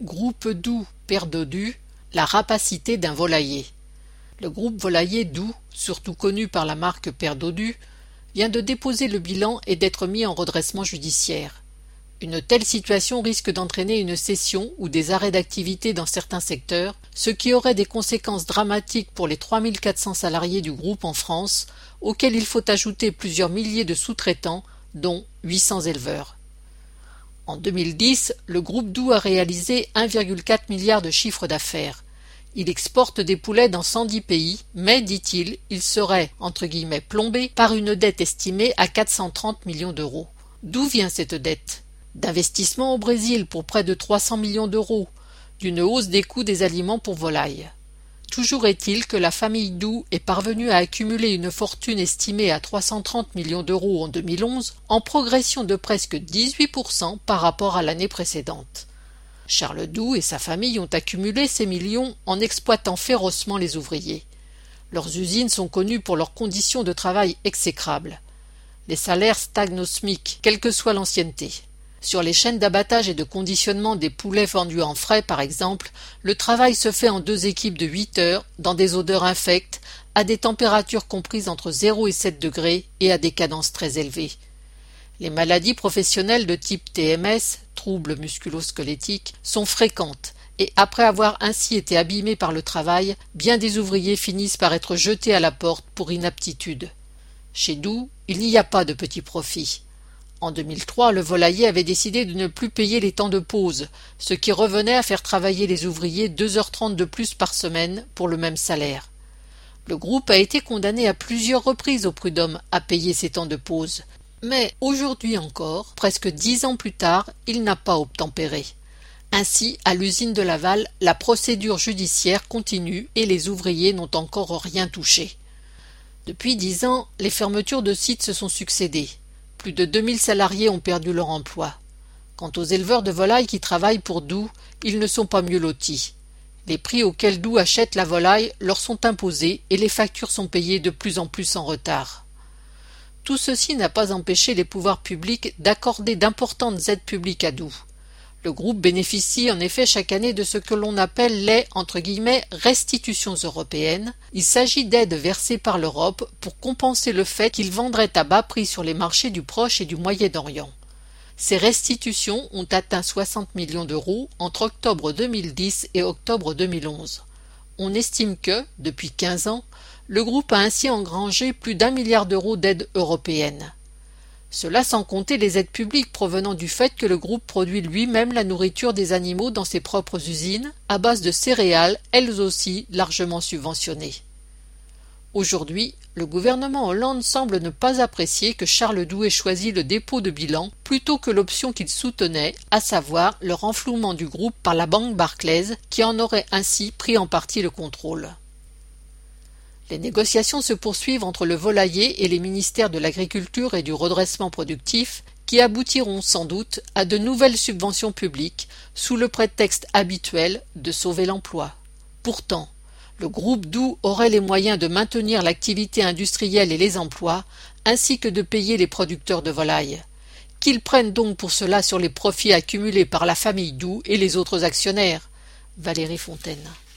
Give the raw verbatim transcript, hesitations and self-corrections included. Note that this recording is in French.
Groupe Doux perd Dodu, la rapacité d'un volailler. Le groupe volailler Doux, surtout connu par la marque Père Dodu, vient de déposer le bilan et d'être mis en redressement judiciaire. Une telle situation risque d'entraîner une cession ou des arrêts d'activité dans certains secteurs, ce qui aurait des conséquences dramatiques pour les trois mille quatre cents salariés du groupe en France, auxquels il faut ajouter plusieurs milliers de sous-traitants, dont huit cents éleveurs. En deux mille dix, le groupe Doux a réalisé un virgule quatre milliard de chiffre d'affaires. Il exporte des poulets dans cent dix pays, mais, dit-il, il serait, entre guillemets, plombé par une dette estimée à quatre cent trente millions d'euros. D'où vient cette dette? D'investissements au Brésil pour près de trois cents millions d'euros, d'une hausse des coûts des aliments pour volailles. Toujours est-il que la famille Doux est parvenue à accumuler une fortune estimée à trois cent trente millions d'euros en deux mille onze, en progression de presque dix-huit pour cent par rapport à l'année précédente. Charles Doux et sa famille ont accumulé ces millions en exploitant férocement les ouvriers. Leurs usines sont connues pour leurs conditions de travail exécrables. Les salaires stagnent au SMIC, quelle que soit l'ancienneté. Sur les chaînes d'abattage et de conditionnement des poulets vendus en frais, par exemple, le travail se fait en deux équipes de huit heures, dans des odeurs infectes, à des températures comprises entre zéro et sept degrés et à des cadences très élevées. Les maladies professionnelles de type T M S, troubles musculo-squelettiques, sont fréquentes, et après avoir ainsi été abîmés par le travail, bien des ouvriers finissent par être jetés à la porte pour inaptitude. Chez Doux, il n'y a pas de petits profits. En deux mille trois, le volailler avait décidé de ne plus payer les temps de pause, ce qui revenait à faire travailler les ouvriers deux heures trente de plus par semaine pour le même salaire. Le groupe a été condamné à plusieurs reprises au prud'homme à payer ces temps de pause. Mais aujourd'hui encore, presque dix ans plus tard, il n'a pas obtempéré. Ainsi, à l'usine de Laval, la procédure judiciaire continue et les ouvriers n'ont encore rien touché. Depuis dix ans, les fermetures de sites se sont succédées. Plus de deux mille salariés ont perdu leur emploi. Quant aux éleveurs de volailles qui travaillent pour Doux, ils ne sont pas mieux lotis. Les prix auxquels Doux achète la volaille leur sont imposés et les factures sont payées de plus en plus en retard. Tout ceci n'a pas empêché les pouvoirs publics d'accorder d'importantes aides publiques à Doux. Le groupe bénéficie en effet chaque année de ce que l'on appelle les entre guillemets, restitutions européennes. Il s'agit d'aides versées par l'Europe pour compenser le fait qu'il vendrait à bas prix sur les marchés du Proche et du Moyen-Orient. Ces restitutions ont atteint soixante millions d'euros entre octobre deux mille dix et octobre deux mille onze. On estime que, depuis quinze ans, le groupe a ainsi engrangé plus d'un milliard d'euros d'aides européennes. Cela sans compter les aides publiques provenant du fait que le groupe produit lui-même la nourriture des animaux dans ses propres usines, à base de céréales, elles aussi largement subventionnées. Aujourd'hui, le gouvernement Hollande semble ne pas apprécier que Charles Doux ait choisi le dépôt de bilan plutôt que l'option qu'il soutenait, à savoir le renflouement du groupe par la banque Barclays, qui en aurait ainsi pris en partie le contrôle. Les négociations se poursuivent entre le volailler et les ministères de l'Agriculture et du Redressement productif qui aboutiront sans doute à de nouvelles subventions publiques sous le prétexte habituel de sauver l'emploi. Pourtant, le groupe Doux aurait les moyens de maintenir l'activité industrielle et les emplois, ainsi que de payer les producteurs de volailles. Qu'ils prennent donc pour cela sur les profits accumulés par la famille Doux et les autres actionnaires. Valérie Fontaine.